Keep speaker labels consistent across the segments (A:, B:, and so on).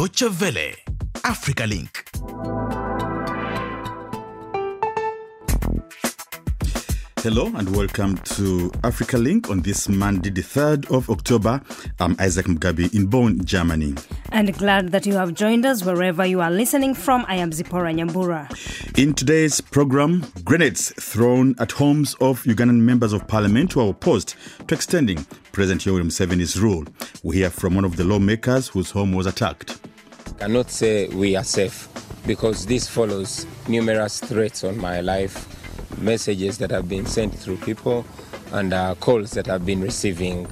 A: Deutsche Welle, Africa Link. Hello and welcome to Africa Link on this Monday, the 3rd of October. I'm Isaac Mugabe in Bonn, Germany.
B: And glad that you have joined us wherever you are listening from. I am Zipporah Nyambura.
A: In today's program, grenades thrown at homes of Ugandan members of parliament who are opposed to extending President Yoweri Museveni's rule. We hear from one of the lawmakers whose home was attacked.
C: I cannot say we are safe because this follows numerous threats on my life, messages that have been sent through people, and calls that I've been receiving.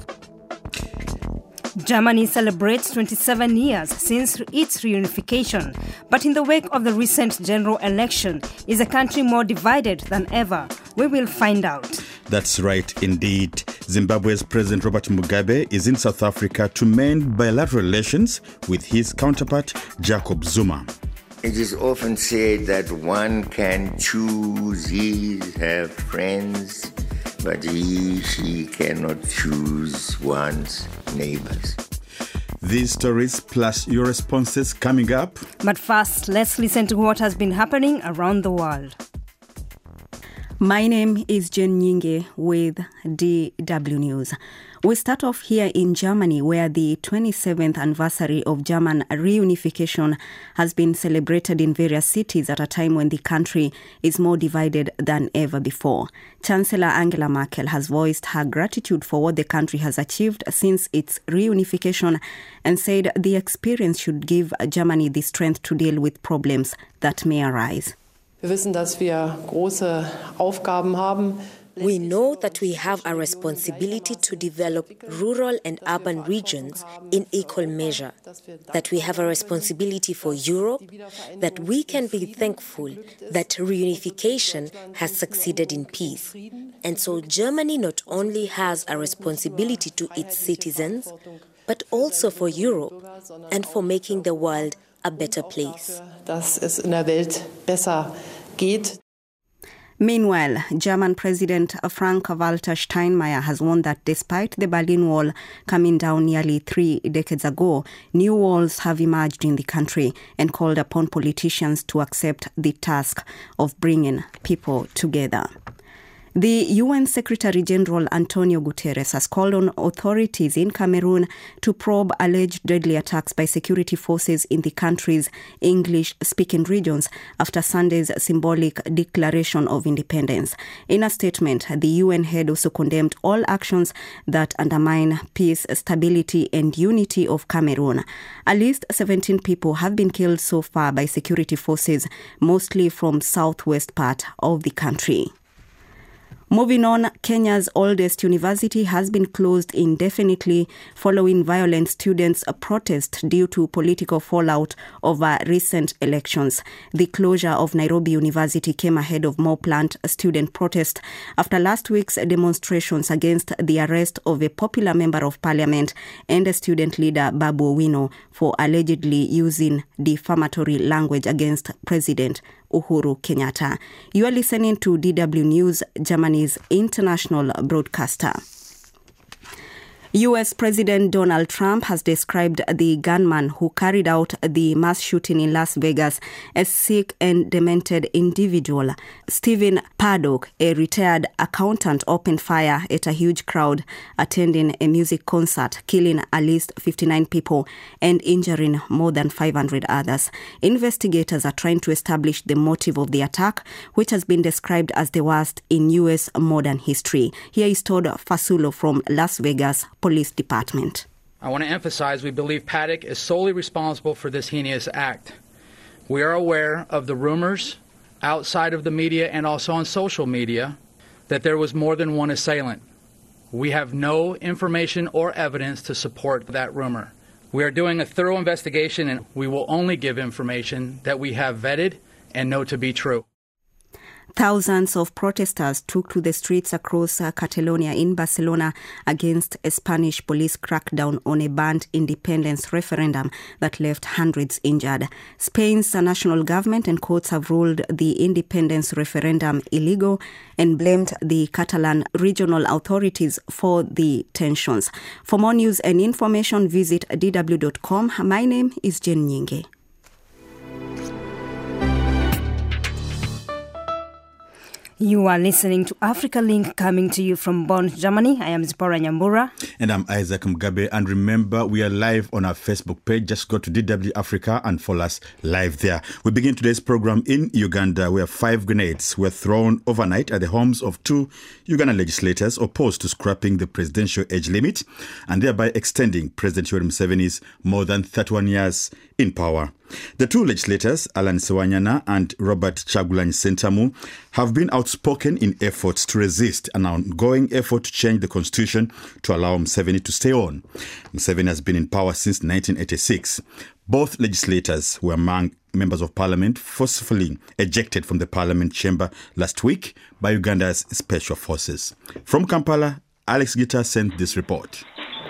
B: Germany celebrates 27 years since its reunification, but in the wake of the recent general election, is the country more divided than ever? We will find out.
A: That's right, indeed. Zimbabwe's President Robert Mugabe is in South Africa to mend bilateral relations with his counterpart, Jacob Zuma.
D: It is often said that one can choose his, her friends, but she cannot choose one's neighbors.
A: These stories plus your responses coming up.
B: But first, let's listen to what has been happening around the world.
E: My name is Jen Nyinge with DW News. We start off here in Germany, where the 27th anniversary of German reunification has been celebrated in various cities at a time when the country is more divided than ever before. Chancellor Angela Merkel has voiced her gratitude for what the country has achieved since its reunification and said the experience should give Germany the strength to deal with problems that may arise.
F: Wir wissen, dass wir große Aufgaben haben.
G: We know that we have a responsibility to develop rural and urban regions in equal measure, that we have a responsibility for Europe, that we can be thankful that reunification has succeeded in peace. And so Germany not only has a responsibility to its citizens, but also for Europe and for making the world a better place.
F: Dass es in der Welt besser geht.
E: Meanwhile, German President Frank-Walter Steinmeier has warned that despite the Berlin Wall coming down nearly 3 decades ago, new walls have emerged in the country and called upon politicians to accept the task of bringing people together. The UN Secretary-General Antonio Guterres has called on authorities in Cameroon to probe alleged deadly attacks by security forces in the country's English-speaking regions after Sunday's symbolic declaration of independence. In a statement, the UN head also condemned all actions that undermine peace, stability and unity of Cameroon. At least 17 people have been killed so far by security forces, mostly from southwest part of the country. Moving on, Kenya's oldest university has been closed indefinitely following violent students' protest due to political fallout over recent elections. The closure of Nairobi University came ahead of more planned student protests after last week's demonstrations against the arrest of a popular member of parliament and a student leader, Babu Owino, for allegedly using defamatory language against President Uhuru Kenyatta. You are listening to DW News, Germany's international broadcaster. U.S. President Donald Trump has described the gunman who carried out the mass shooting in Las Vegas as sick and demented individual. Stephen Paddock, a retired accountant, opened fire at a huge crowd attending a music concert, killing at least 59 people and injuring more than 500 others. Investigators are trying to establish the motive of the attack, which has been described as the worst in U.S. modern history. Here is Todd Fasulo from Las Vegas Police Department.
H: I want to emphasize we believe Paddock is solely responsible for this heinous act. We are aware of the rumors outside of the media and also on social media that there was more than one assailant. We have no information or evidence to support that rumor. We are doing a thorough investigation and we will only give information that we have vetted and know to be true.
E: Thousands of protesters took to the streets across Catalonia in Barcelona against a Spanish police crackdown on a banned independence referendum that left hundreds injured. Spain's national government and courts have ruled the independence referendum illegal and blamed the Catalan regional authorities for the tensions. For more news and information, visit dw.com. My name is Jen Nyinge.
B: You are listening to Africa Link, coming to you from Bonn, Germany. I am Zipporah Nyambura.
A: And I'm Isaac Mugabe. And remember, we are live on our Facebook page. Just go to DW Africa and follow us live there. We begin today's program in Uganda, where 5 grenades were thrown overnight at the homes of 2 Ugandan legislators opposed to scrapping the presidential age limit and thereby extending President Yoweri Museveni's more than 31 years in power. The 2 legislators, Alan Sewanyana and Robert Kyagulanyi Ssentamu, have been outspoken in efforts to resist an ongoing effort to change the constitution to allow Museveni to stay on. Museveni has been in power since 1986. Both legislators were among members of parliament forcefully ejected from the parliament chamber last week by Uganda's special forces. From Kampala, Alex Gita sent this report.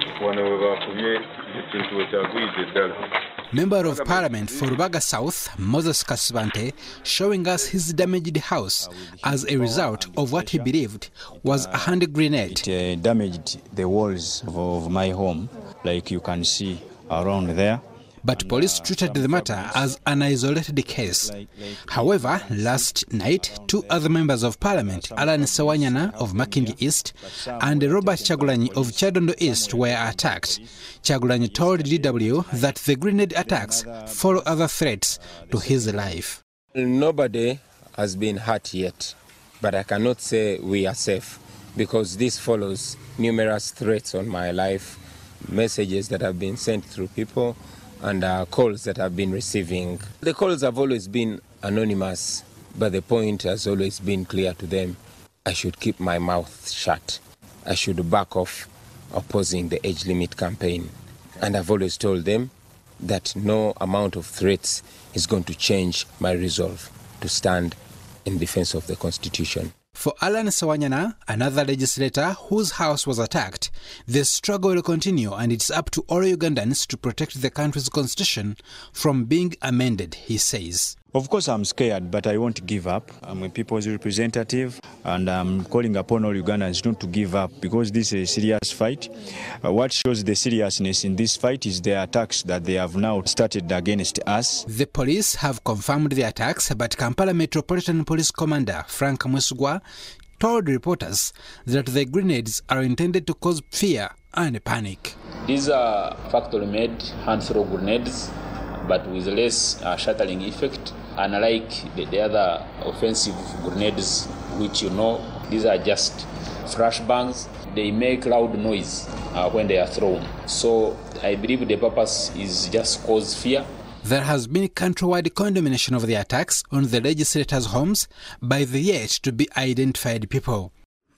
I: Member of Parliament for Rubaga South, Moses Kasubante, showing us his damaged house as a result of what he believed was a hand grenade.
J: It damaged the walls of my home, like you can see around there.
I: But police treated the matter as an isolated case. However, last night, 2 other members of parliament, Alan Sewanyana of Makindye East and Robert Kyagulanyi of Kyadondo East, were attacked. Kyagulanyi told DW that the grenade attacks follow other threats to his life.
C: Nobody has been hurt yet, but I cannot say we are safe because this follows numerous threats on my life, messages that have been sent through people, and calls that I've been receiving. The calls have always been anonymous, but the point has always been clear to them. I should keep my mouth shut. I should back off opposing the age limit campaign. And I've always told them that no amount of threats is going to change my resolve to stand in defense of the Constitution.
I: For Alan Sewanyana, another legislator whose house was attacked, the struggle will continue, and it's up to all Ugandans to protect the country's constitution from being amended, he says.
J: Of course, I'm scared, but I won't give up. I'm a people's representative, and I'm calling upon all Ugandans not to give up because this is a serious fight. What shows the seriousness in this fight is the attacks that they have now started against us.
I: The police have confirmed the attacks, but Kampala Metropolitan Police Commander Frank Mwesugwa told reporters that the grenades are intended to cause fear and panic.
K: These are factory-made hand-throw grenades, but with less shattering effect, unlike the other offensive grenades, which these are just flashbangs. They make loud noise when they are thrown. So I believe the purpose is just cause fear.
I: There has been countrywide condemnation of the attacks on the legislators' homes by the yet-to-be-identified people.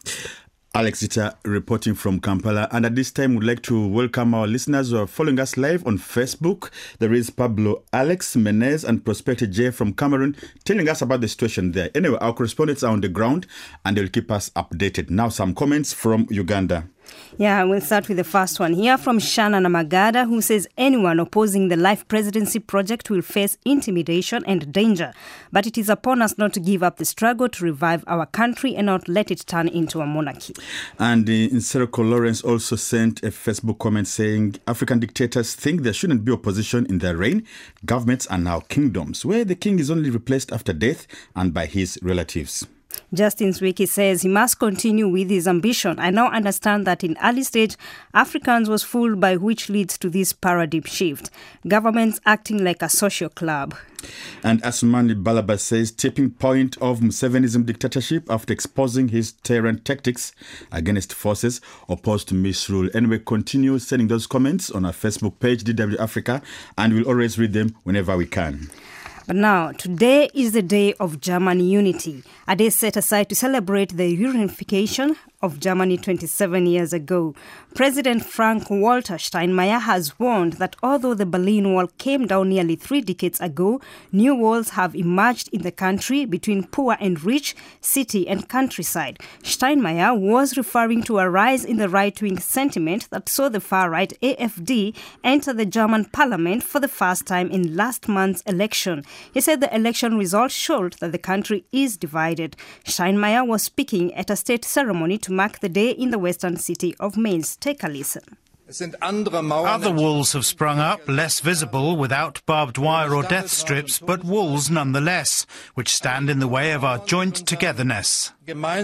A: Alex Ita reporting from Kampala. And at this time, we'd like to welcome our listeners who are following us live on Facebook. There is Pablo Alex Menez and Prospector J from Cameroon telling us about the situation there. Anyway, our correspondents are on the ground and they'll keep us updated. Now, some comments from Uganda.
B: Yeah, we'll start with the first one here from Shana Namagada, who says anyone opposing the Life Presidency project will face intimidation and danger. But it is upon us not to give up the struggle to revive our country and not let it turn into a monarchy.
A: And Nsereko Lawrence also sent a Facebook comment saying African dictators think there shouldn't be opposition in their reign. Governments are now kingdoms, where the king is only replaced after death and by his relatives.
B: Justin Swiki says he must continue with his ambition. I now understand that in early stage, Africans was fooled by which leads to this paradigm shift. Governments acting like a social club.
A: And Asmani Balaba says tipping point of Museveni's dictatorship after exposing his tyrant tactics against forces opposed to misrule. Anyway, continue sending those comments on our Facebook page, DW Africa, and we'll always read them whenever we can.
B: But now, today is the day of German unity, a day set aside to celebrate the reunification of Germany 27 years ago. President Frank-Walter Steinmeier has warned that although the Berlin Wall came down nearly 3 decades ago, new walls have emerged in the country between poor and rich, city and countryside. Steinmeier was referring to a rise in the right-wing sentiment that saw the far-right AfD enter the German parliament for the first time in last month's election. He said the election results showed that the country is divided. Steinmeier was speaking at a state ceremony to mark the day in the western city of Mainz. Take a listen.
L: Other walls have sprung up, less visible, without barbed wire or death strips, but walls nonetheless, which stand in the way of our joint togetherness.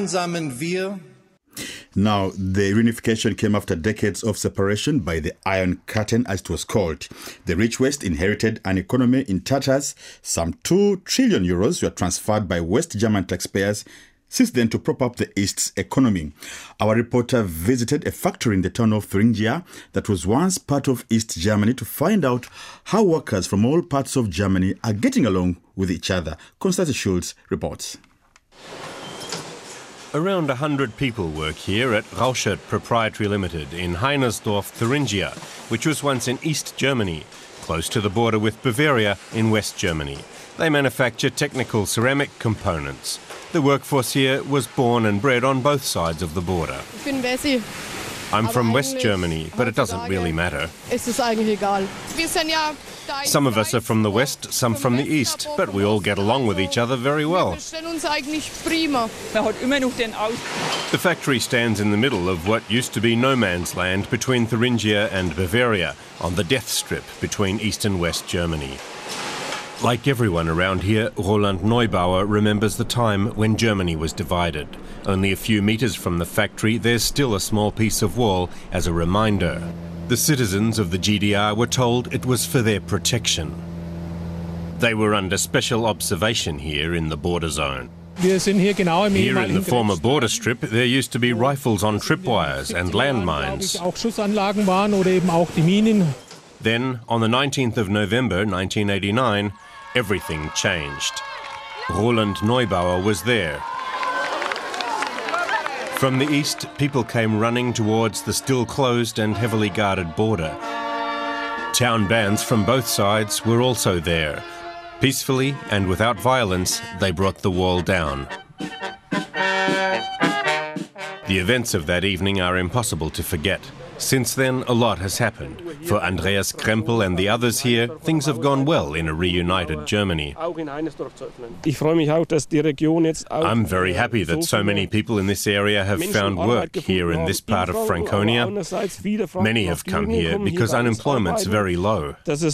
A: Now, the reunification came after decades of separation by the Iron Curtain, as it was called. The rich West inherited an economy in tatters. Some 2 trillion euros were transferred by West German taxpayers since then to prop up the East's economy. Our reporter visited a factory in the town of Thuringia that was once part of East Germany to find out how workers from all parts of Germany are getting along with each other. Constanze Schulz reports.
M: Around 100 people work here at Rauschert Proprietary Limited in Heinersdorf, Thuringia, which was once in East Germany, close to the border with Bavaria in West Germany. They manufacture technical ceramic components. The workforce here was born and bred on both sides of the border. I'm from West Germany, but it doesn't really matter. Some of us are from the West, some from the East, but we all get along with each other very well. The factory stands in the middle of what used to be no man's land between Thuringia and Bavaria, on the death strip between East and West Germany. Like everyone around here, Roland Neubauer remembers the time when Germany was divided. Only a few meters from the factory, there's still a small piece of wall as a reminder. The citizens of the GDR were told it was for their protection. They were under special observation here in the border zone. Here in the former border strip, there used to be rifles on tripwires and landmines. Then, on the 19th of November 1989, everything changed. Roland Neubauer was there. From the east, people came running towards the still closed and heavily guarded border. Town bands from both sides were also there. Peacefully and without violence, they brought the wall down. The events of that evening are impossible to forget. Since then, a lot has happened. For Andreas Krempel and the others here, things have gone well in a reunited Germany. I'm very happy that so many people in this area have found work here in this part of Franconia. Many have come here because unemployment's very low.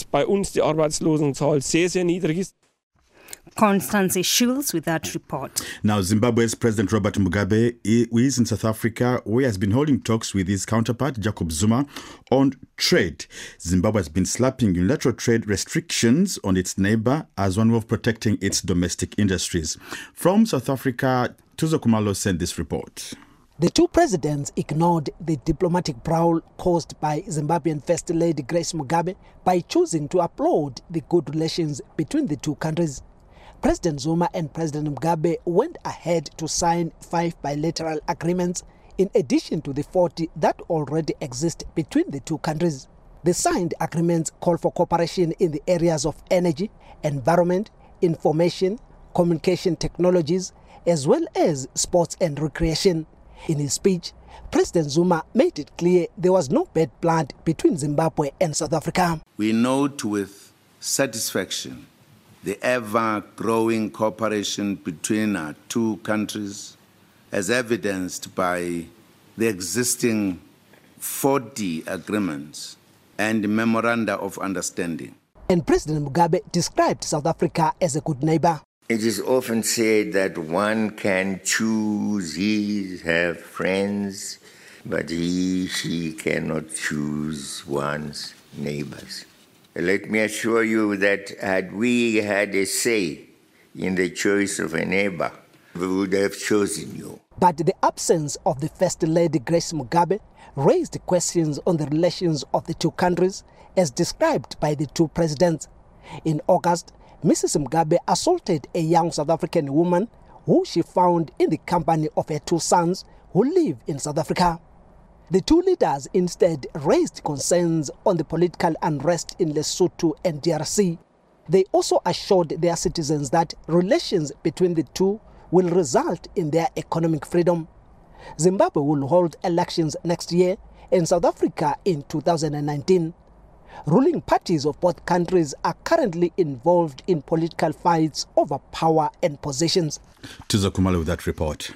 B: Constanze Schulz with that report.
A: Now, Zimbabwe's President Robert Mugabe is in South Africa, where he has been holding talks with his counterpart, Jacob Zuma, on trade. Zimbabwe has been slapping unilateral trade restrictions on its neighbor as one way of protecting its domestic industries. From South Africa, Tuzo Kumalo sent this report.
N: The two presidents ignored the diplomatic brawl caused by Zimbabwean First Lady Grace Mugabe by choosing to applaud the good relations between the two countries. President Zuma and President Mugabe went ahead to sign 5 bilateral agreements in addition to the 40 that already exist between the two countries. The signed agreements call for cooperation in the areas of energy, environment, information, communication technologies, as well as sports and recreation. In his speech, President Zuma made it clear there was no bad blood between Zimbabwe and South Africa.
O: We note with satisfaction the ever-growing cooperation between our two countries, as evidenced by the existing 40 agreements and memoranda of understanding.
N: And President Mugabe described South Africa as a good neighbor.
D: It is often said that one can choose her friends, but she cannot choose one's neighbors. Let me assure you that had we had a say in the choice of a neighbor, we would have chosen you.
N: But the absence of the First Lady Grace Mugabe raised questions on the relations of the two countries as described by the two presidents. In August, Mrs. Mugabe assaulted a young South African woman who she found in the company of her two sons who live in South Africa. The two leaders instead raised concerns on the political unrest in Lesotho and DRC. They also assured their citizens that relations between the two will result in their economic freedom. Zimbabwe will hold elections next year and South Africa in 2019. Ruling parties of both countries are currently involved in political fights over power and positions.
A: Tuzo Kumalo with that report.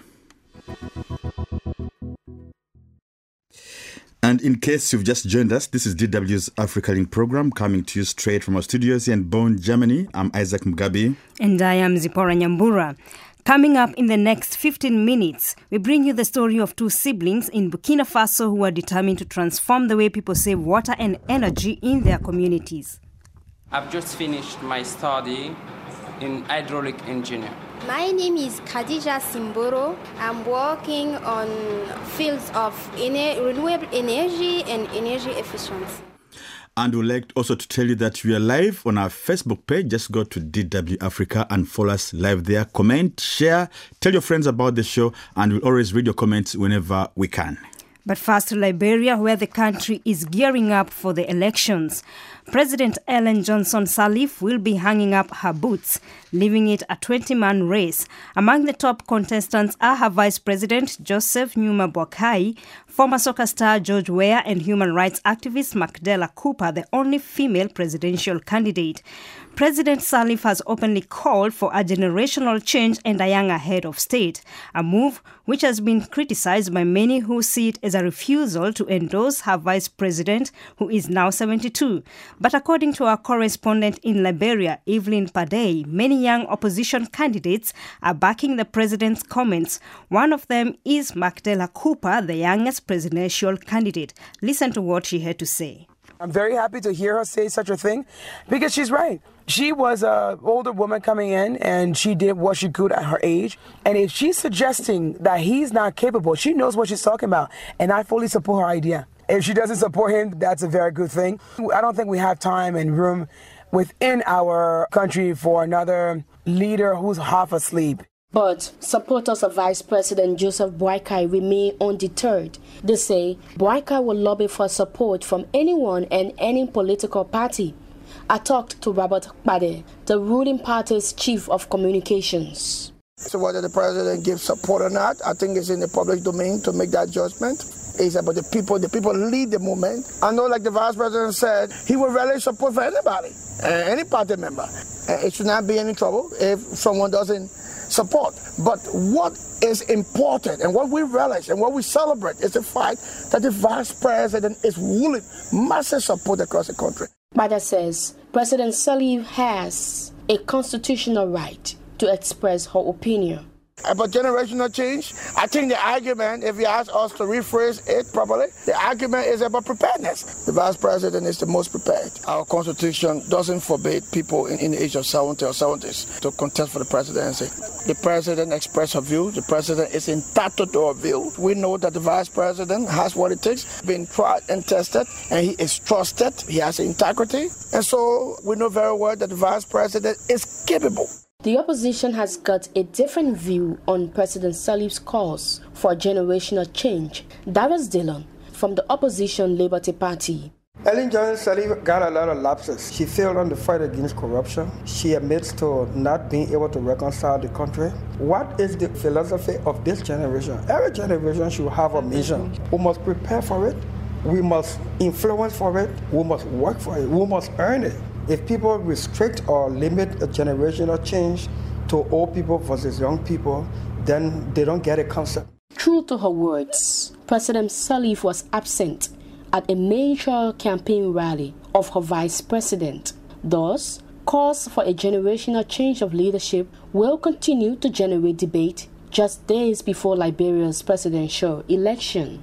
A: And in case you've just joined us, this is DW's Africa Link program coming to you straight from our studios here in Bonn, Germany. I'm Isaac Mugabi.
B: And I am Zipporah Nyambura. Coming up in the next 15 minutes, we bring you the story of two siblings in Burkina Faso who are determined to transform the way people save water and energy in their communities.
P: I've just finished my study in hydraulic engineering.
Q: My name is Khadija Simboro. I'm working on fields of renewable energy and energy efficiency.
A: And we'd like also to tell you that we are live on our Facebook page. Just go to DW Africa and follow us live there. Comment, share, tell your friends about the show, and we'll always read your comments whenever we can.
B: But first to Liberia, where the country is gearing up for the elections. President Ellen Johnson Sirleaf will be hanging up her boots, leaving it a 20-man race. Among the top contestants are her Vice President Joseph Numa Boakai, former soccer star George Weah, and human rights activist Macdela Cooper, the only female presidential candidate. President Sirleaf has openly called for a generational change and a younger head of state, a move which has been criticized by many who see it as a refusal to endorse her vice president, who is now 72. But according to our correspondent in Liberia, Evelyn Padey, many young opposition candidates are backing the president's comments. One of them is Macdela Cooper, the youngest presidential candidate. Listen to what she had to say.
R: I'm very happy to hear her say such a thing because she's right. She was an older woman coming in and she did what she could at her age. And if she's suggesting that he's not capable, she knows what she's talking about. And I fully support her idea. If she doesn't support him, that's a very good thing. I don't think we have time and room within our country for another leader who's half asleep.
S: But supporters of Vice President Joseph Boakai remain undeterred. They say Boakai will lobby for support from anyone and any political party. I talked to Robert Bade, the ruling party's chief of communications.
T: So whether the president gives support or not, I think it's in the public domain to make that judgment. It's about the people lead the movement. I know, like the vice president said, he will relish support for anybody, any party member. It should not be any trouble if someone doesn't support. But what is important and what we relish and what we celebrate is the fact that the vice president is ruling massive support across the country.
S: Bada says President Sirleaf has a constitutional right to express her opinion.
T: About generational change, I think the argument, if you ask us to rephrase it properly, the argument is about preparedness. The vice president is the most prepared. Our constitution doesn't forbid people in the age of 70 or 70s to contest for the presidency. The president expressed her view. The president is entitled to her view. We know that the vice president has what it takes, been tried and tested, and he is trusted. He has integrity. And so we know very well that the vice president is capable.
S: The opposition has got a different view on President Sirleaf's calls for generational change. Darius Dillon from the opposition Liberty Party.
U: Ellen Johnson Sirleaf got a lot of lapses. She failed on the fight against corruption. She admits to not being able to reconcile the country. What is the philosophy of this generation? Every generation should have a mission. We must prepare for it. We must influence for it. We must work for it. We must earn it. If people restrict or limit a generational change to old people versus young people, then they don't get a concept.
S: True to her words, President Sirleaf was absent at a major campaign rally of her vice president. Thus, calls for a generational change of leadership will continue to generate debate just days before Liberia's presidential election.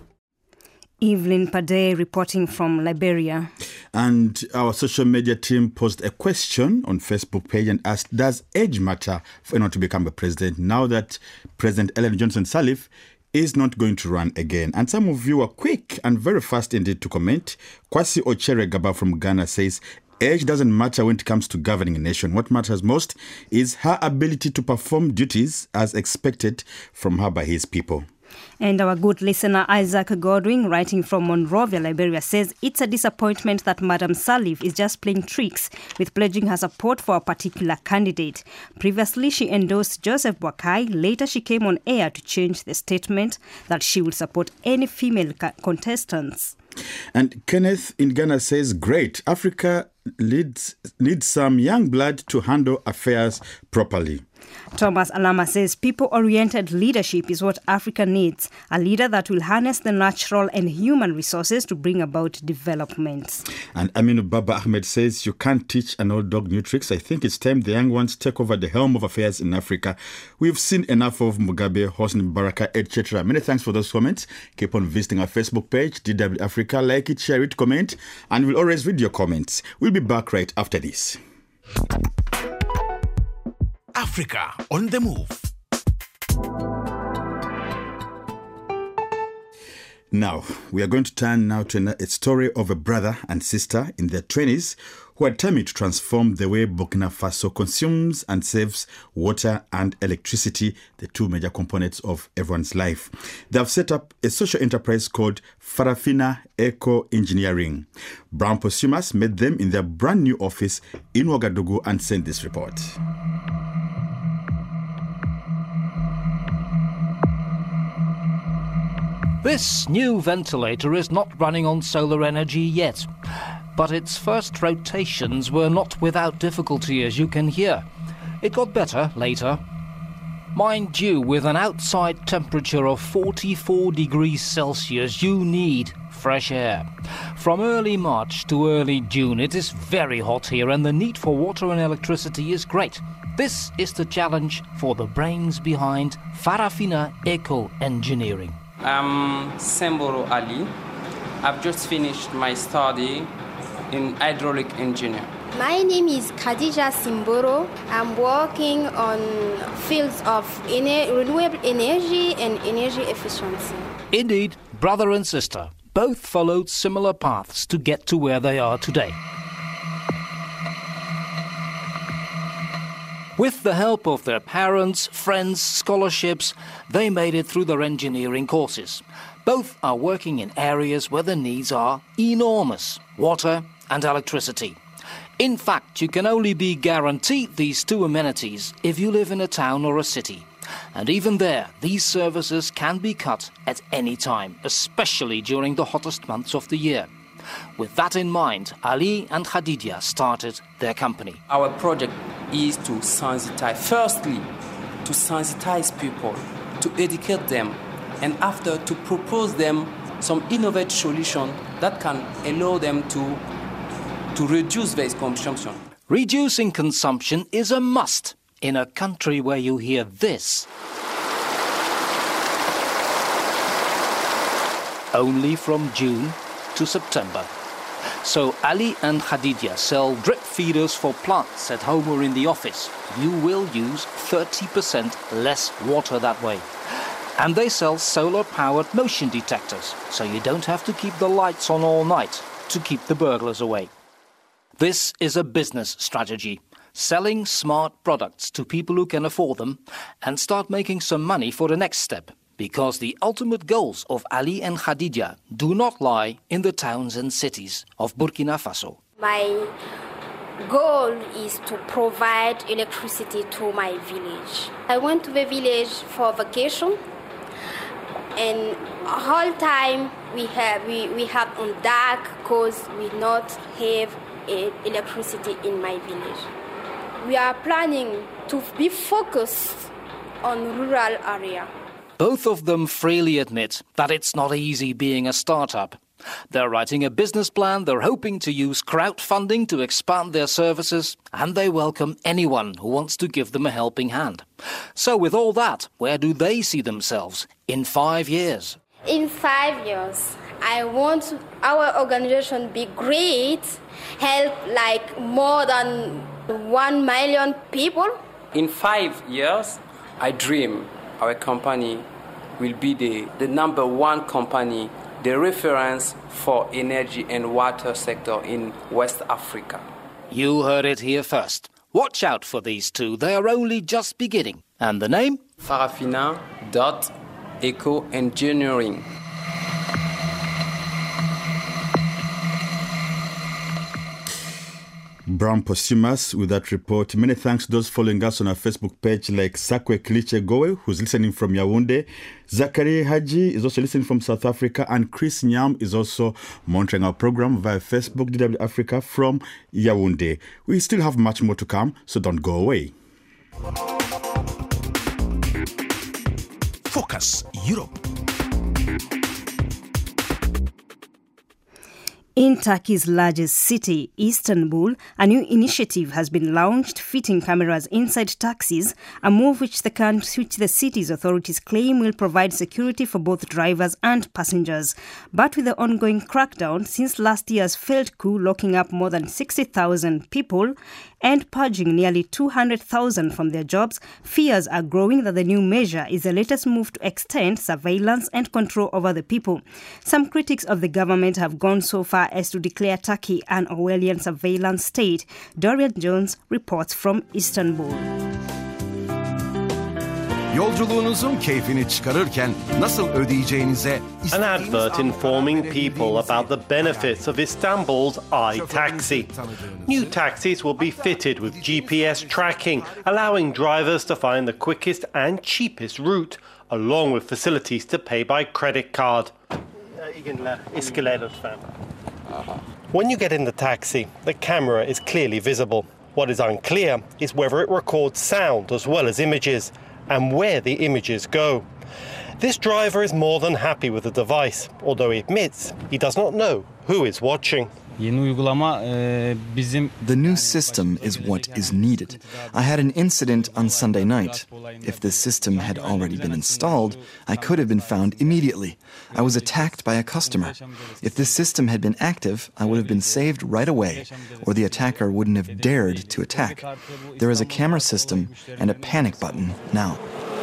B: Evelyn Padey reporting from Liberia.
A: And our social media team posted a question on Facebook page and asked, does age matter for anyone to become a president now that President Ellen Johnson Sirleaf is not going to run again? And some of you are quick and very fast indeed to comment. Kwasi Ochere Gaba from Ghana says, age doesn't matter when it comes to governing a nation. What matters most is her ability to perform duties as expected from her by his people.
B: And our good listener Isaac Godwin, writing from Monrovia, Liberia, says it's a disappointment that Madam Sirleaf is just playing tricks with pledging her support for a particular candidate. Previously, she endorsed Joseph Boakai. Later, she came on air to change the statement that she will support any female contestants.
A: And Kenneth in Ghana says, great, Africa needs some young blood to handle affairs properly.
B: Thomas Alama says people-oriented leadership is what Africa needs, a leader that will harness the natural and human resources to bring about development.
A: And Aminu Baba Ahmed says you can't teach an old dog new tricks. I think it's time the young ones take over the helm of affairs in Africa. We've seen enough of Mugabe, Hosni Mubarak, etc. Many thanks for those comments. Keep on visiting our Facebook page, DW Africa. Like it, share it, comment, and we'll always read your comments. We'll be back right after this.
G: Africa on the move.
A: Now, we are going to turn now to a story of a brother and sister in their 20s who are determined to transform the way Burkina Faso consumes and saves water and electricity, the two major components of everyone's life. They have set up a social enterprise called Farafina Eco Engineering. Brown prosumers met them in their brand new office in Ouagadougou and sent this report.
V: This new ventilator is not running on solar energy yet, but its first rotations were not without difficulty, as you can hear. It got better later. Mind you, with an outside temperature of 44 degrees Celsius, you need fresh air. From early March to early June, it is very hot here, and the need for water and electricity is great. This is the challenge for the brains behind Farafina Eco Engineering.
P: I'm Semboro Ali. I've just finished my study in hydraulic engineering.
Q: My name is Khadija Simboro. I'm working on fields of renewable energy and energy efficiency.
V: Indeed, brother and sister both followed similar paths to get to where they are today. With the help of their parents, friends, scholarships, they made it through their engineering courses. Both are working in areas where the needs are enormous: water and electricity. In fact, you can only be guaranteed these two amenities if you live in a town or a city. And even there, these services can be cut at any time, especially during the hottest months of the year. With that in mind, Ali and Khadija started their company.
P: Our project is to sensitize, firstly, to sensitize people, to educate them, and after to propose them some innovative solution that can allow them to reduce their consumption.
V: Reducing consumption is a must in a country where you hear this. Only from June to September. So Ali and Khadija sell drip feeders for plants at home or in the office. You will use 30% less water that way. And they sell solar-powered motion detectors, so you don't have to keep the lights on all night to keep the burglars away. This is a business strategy, selling smart products to people who can afford them and start making some money for the next step. Because the ultimate goals of Ali and Khadija do not lie in the towns and cities of Burkina Faso.
Q: My goal is to provide electricity to my village. I went to the village for vacation, and all time we have on dark because we not have electricity in my village. We are planning to be focused on rural area.
V: Both of them freely admit that it's not easy being a startup. They're writing a business plan, they're hoping to use crowdfunding to expand their services, and they welcome anyone who wants to give them a helping hand. So with all that, where do they see themselves in 5 years?
Q: In 5 years, I want our organization be great, help like more than 1 million people.
P: In 5 years, I dream our company will be the number one company, the reference for energy and water sector in West Africa.
V: You heard it here first. Watch out for these two. They are only just beginning. And the name?
P: Farafina.eco. eco-engineering.
A: Brown Posthumous with that report. Many thanks to those following us on our Facebook page like Sakwe Kiliche Gowe, who's listening from Yaoundé. Zachary Haji is also listening from South Africa, and Chris Nyam is also monitoring our program via Facebook, DW Africa from Yaoundé. We still have much more to come, so don't go away.
G: Focus Europe.
B: In Turkey's largest city, Istanbul, a new initiative has been launched fitting cameras inside taxis, a move which the city's authorities claim will provide security for both drivers and passengers. But with the ongoing crackdown since last year's failed coup locking up more than 60,000 people and purging nearly 200,000 from their jobs, fears are growing that the new measure is the latest move to extend surveillance and control over the people. Some critics of the government have gone so far as to declare Turkey an Orwellian surveillance state. Dorian Jones reports from Istanbul.
F: Yolculuğunuzun keyfini çıkarırken nasıl ödeyeceğinize
H: An advert informing people about the benefits of Istanbul's iTaxi. New taxis will be fitted with GPS tracking, allowing drivers to find the quickest and cheapest route, along with facilities to pay by credit card. When you get in the taxi, the camera is clearly visible. What is unclear is whether it records sound as well as images, and where the images go. This driver is more than happy with the device, although he admits he does not know who is watching.
W: The new system is what is needed. I had an incident on Sunday night. If this system had already been installed, I could have been found immediately. I was attacked by a customer. If this system had been active, I would have been saved right away, or the attacker wouldn't have dared to attack. There is a camera system and a panic button now.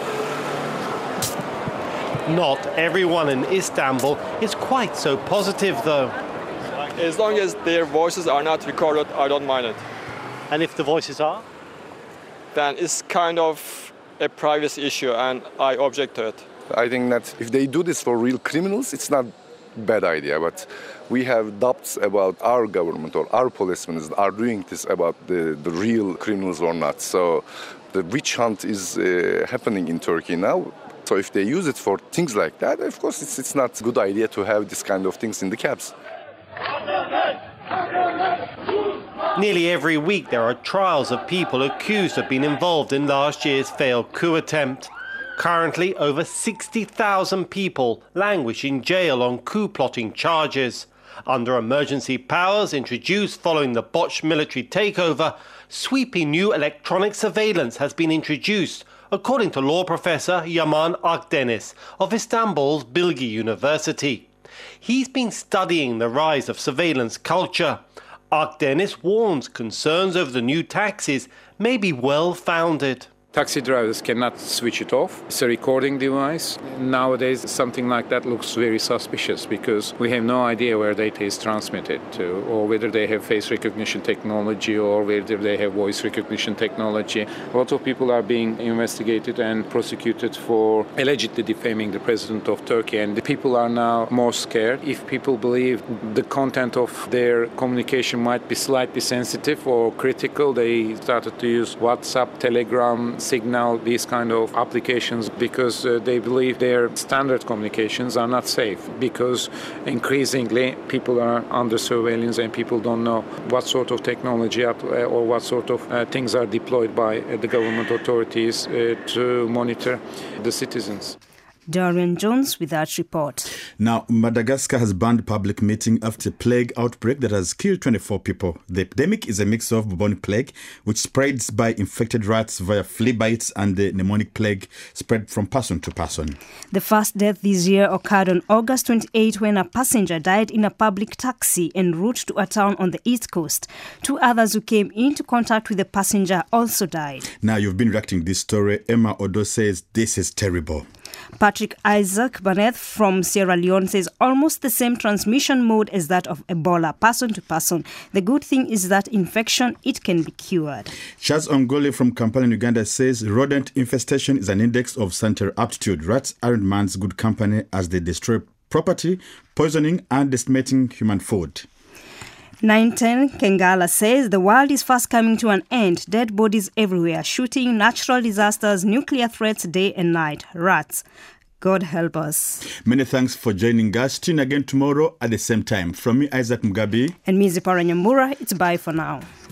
H: Not everyone in Istanbul is quite so positive, though.
X: As long as their voices are not recorded, I don't mind it.
H: And if the voices are?
X: Then it's kind of a privacy issue, and I object to it.
Y: I think that if they do this for real criminals, it's not a bad idea. But we have doubts about our government or our policemen are doing this about the real criminals or not. So the witch hunt is happening in Turkey now. So if they use it for things like that, of course, it's not a good idea to have this kind of things in the cabs.
H: Nearly every week there are trials of people accused of being involved in last year's failed coup attempt. Currently, over 60,000 people languish in jail on coup plotting charges. Under emergency powers introduced following the botched military takeover, sweeping new electronic surveillance has been introduced, according to law professor Yaman Akdeniz of Istanbul's Bilgi University. He's been studying the rise of surveillance culture. Akdeniz warns concerns over the new taxis may be well-founded.
Z: Taxi drivers cannot switch it off. It's a recording device. Nowadays, something like that looks very suspicious because we have no idea where data is transmitted to, or whether they have face recognition technology or whether they have voice recognition technology. A lot of people are being investigated and prosecuted for allegedly defaming the president of Turkey, and the people are now more scared. If people believe the content of their communication might be slightly sensitive or critical, they started to use WhatsApp, Telegram, Signal, these kind of applications, because they believe their standard communications are not safe, because increasingly people are under surveillance and people don't know what sort of technology or what sort of things are deployed by the government authorities to monitor the citizens.
B: Dorian Jones with that report.
A: Now, Madagascar has banned public meeting after a plague outbreak that has killed 24 people. The epidemic is a mix of bubonic plague, which spreads by infected rats via flea bites, and the pneumonic plague spread from person to person.
B: The first death this year occurred on August 28 when a passenger died in a public taxi en route to a town on the east coast. Two others who came into contact with the passenger also died.
A: Now, you've been reacting to this story. Emma Odo says this is terrible.
B: Patrick Isaac Barnett from Sierra Leone says almost the same transmission mode as that of Ebola, person to person. The good thing is that infection, it can be cured.
A: Charles Ongole from Kampala in Uganda says rodent infestation is an index of sanitary aptitude. Rats aren't man's good company as they destroy property, poisoning and decimating human food.
B: 910 Kengala says the world is fast coming to an end. Dead bodies everywhere, shooting, natural disasters, nuclear threats day and night. Rats. God help us.
A: Many thanks for joining us. Tune again tomorrow at the same time. From me, Isaac Mugabi.
B: And me, Zipporah Nyambura. It's bye for now.